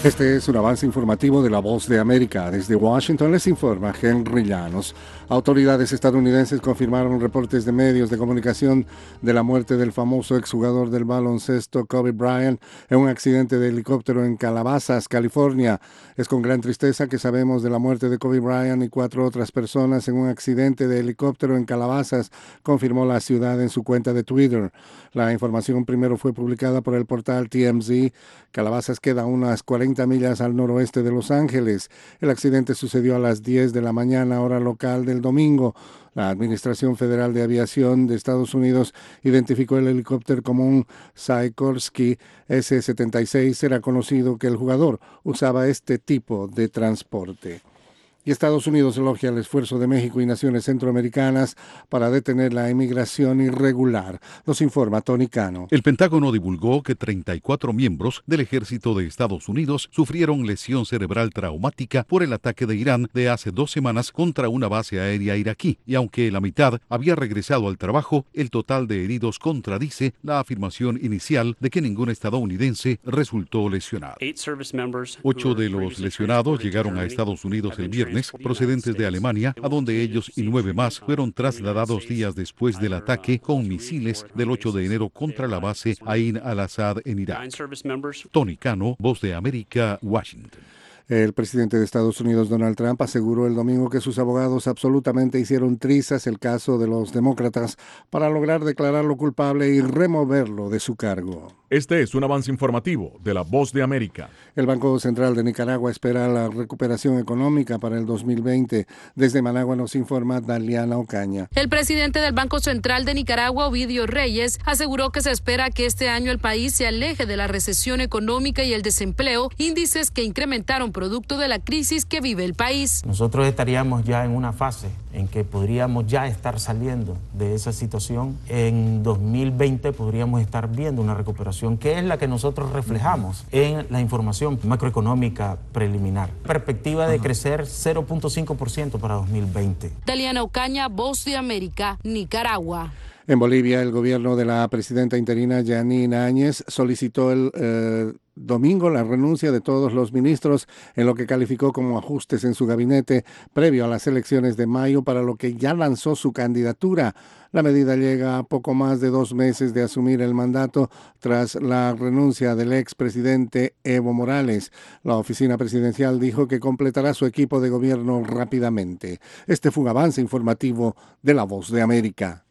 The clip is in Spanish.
Este es un avance informativo de La Voz de América. Desde Washington les informa Henry Llanos. Autoridades estadounidenses confirmaron reportes de medios de comunicación de la muerte del famoso exjugador del baloncesto Kobe Bryant en un accidente de helicóptero en Calabasas, California. Es con gran tristeza que sabemos de la muerte de Kobe Bryant y 4 otras personas en un accidente de helicóptero en Calabasas, confirmó la ciudad en su cuenta de Twitter. La información primero fue publicada por el portal TMZ. Calabasas queda a unas 40 millas al noroeste de Los Ángeles. El accidente sucedió a las 10 de la mañana, hora local del domingo. La Administración Federal de Aviación de Estados Unidos identificó el helicóptero como un Sikorsky S-76. Era conocido que el jugador usaba este tipo de transporte. Y Estados Unidos elogia el esfuerzo de México y naciones centroamericanas para detener la inmigración irregular. Nos informa Tony Cano. El Pentágono divulgó que 34 miembros del ejército de Estados Unidos sufrieron lesión cerebral traumática por el ataque de Irán de hace 2 semanas contra una base aérea iraquí. Y aunque la mitad había regresado al trabajo, el total de heridos contradice la afirmación inicial de que ningún estadounidense resultó lesionado. 8 de los lesionados llegaron a Estados Unidos el viernes, procedentes de Alemania, a donde ellos y 9 más fueron trasladados días después del ataque con misiles del 8 de enero contra la base Ain al-Assad en Irak. Tony Cano, Voz de América, Washington. El presidente de Estados Unidos, Donald Trump, aseguró el domingo que sus abogados absolutamente hicieron trizas el caso de los demócratas para lograr declararlo culpable y removerlo de su cargo. Este es un avance informativo de La Voz de América. El Banco Central de Nicaragua espera la recuperación económica para el 2020. Desde Managua nos informa Daliana Ocaña. El presidente del Banco Central de Nicaragua, Ovidio Reyes, aseguró que se espera que este año el país se aleje de la recesión económica y el desempleo, índices que incrementaron producto de la crisis que vive el país. Nosotros estaríamos ya en una fase en que podríamos ya estar saliendo de esa situación. En 2020 podríamos estar viendo una recuperación que es la que nosotros reflejamos en la información macroeconómica preliminar. Perspectiva de crecer 0.5% para 2020. Daliana Ocaña, Voz de América, Nicaragua. En Bolivia, el gobierno de la presidenta interina Janine Áñez solicitó el domingo la renuncia de todos los ministros en lo que calificó como ajustes en su gabinete previo a las elecciones de mayo, para lo que ya lanzó su candidatura. La medida llega a poco más de 2 meses de asumir el mandato tras la renuncia del expresidente Evo Morales. La oficina presidencial dijo que completará su equipo de gobierno rápidamente. Este fue un avance informativo de La Voz de América.